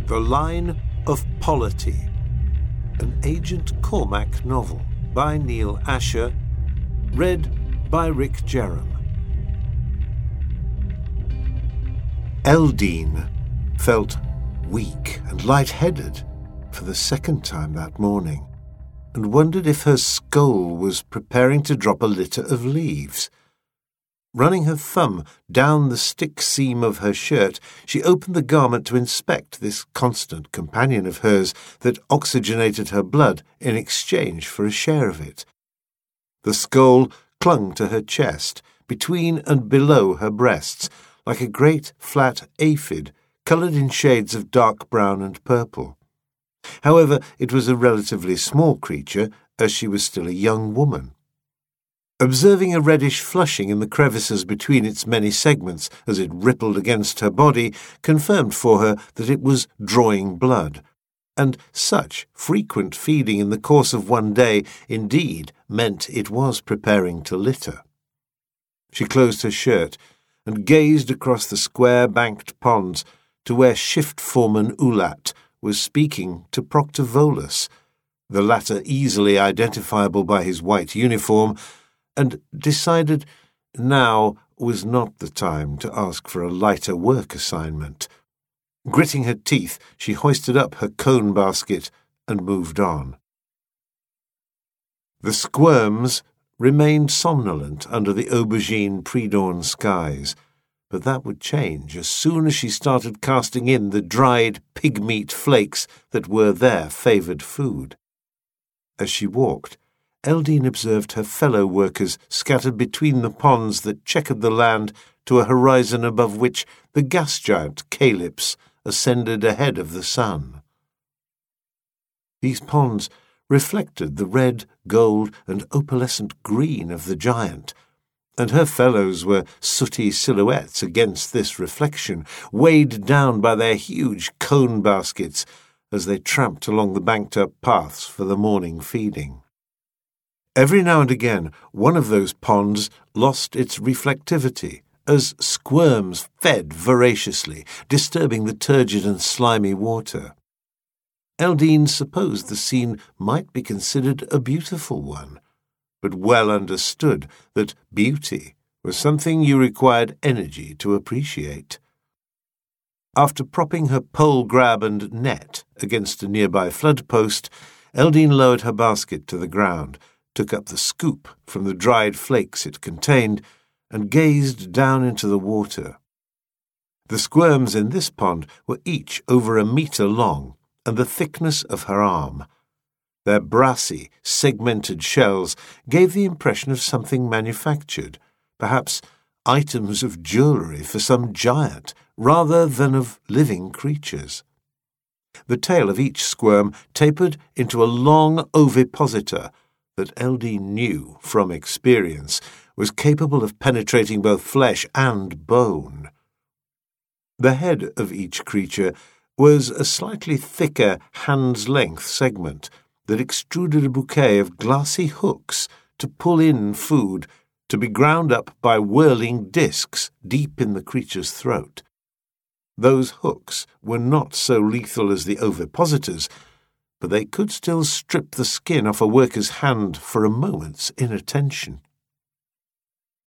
The Line of Polity, an Agent Cormac novel by Neil Asher, read by Rick Jerram. Eldine felt weak and lightheaded for the second time that morning, and wondered if her skull was preparing to drop a litter of leaves. Running her thumb down the stick seam of her shirt, she opened the garment to inspect this constant companion of hers that oxygenated her blood in exchange for a share of it. The skull clung to her chest, between and below her breasts, like a great flat aphid, coloured in shades of dark brown and purple. However, it was a relatively small creature, as she was still a young woman. Observing a reddish flushing in the crevices between its many segments as it rippled against her body confirmed for her that it was drawing blood, and such frequent feeding in the course of one day indeed meant it was preparing to litter. She closed her shirt and gazed across the square-banked ponds to where shift foreman Ulat was speaking to Proctor Volus, the latter easily identifiable by his white uniform, and decided now was not the time to ask for a lighter work assignment. Gritting her teeth, she hoisted up her cone basket and moved on. The squirms remained somnolent under the aubergine pre-dawn skies, but that would change as soon as she started casting in the dried pig-meat flakes that were their favoured food. As she walked, Eldine observed her fellow workers scattered between the ponds that checkered the land to a horizon above which the gas giant Calyps ascended ahead of the sun. These ponds reflected the red, gold, and opalescent green of the giant, and her fellows were sooty silhouettes against this reflection, weighed down by their huge cone baskets as they tramped along the banked-up paths for the morning feeding. Every now and again, one of those ponds lost its reflectivity as squirms fed voraciously, disturbing the turgid and slimy water. Eldine supposed the scene might be considered a beautiful one, but well understood that beauty was something you required energy to appreciate. After propping her pole grab and net against a nearby flood post, Eldine lowered her basket to the ground, took up the scoop from the dried flakes it contained, and gazed down into the water. The squirms in this pond were each over 1 metre long and the thickness of her arm. Their brassy, segmented shells gave the impression of something manufactured, perhaps items of jewellery for some giant, rather than of living creatures. The tail of each squirm tapered into a long ovipositor that Eldine knew from experience was capable of penetrating both flesh and bone. The head of each creature was a slightly thicker hand's-length segment that extruded a bouquet of glassy hooks to pull in food to be ground up by whirling discs deep in the creature's throat. Those hooks were not so lethal as the ovipositors, but they could still strip the skin off a worker's hand for a moment's inattention.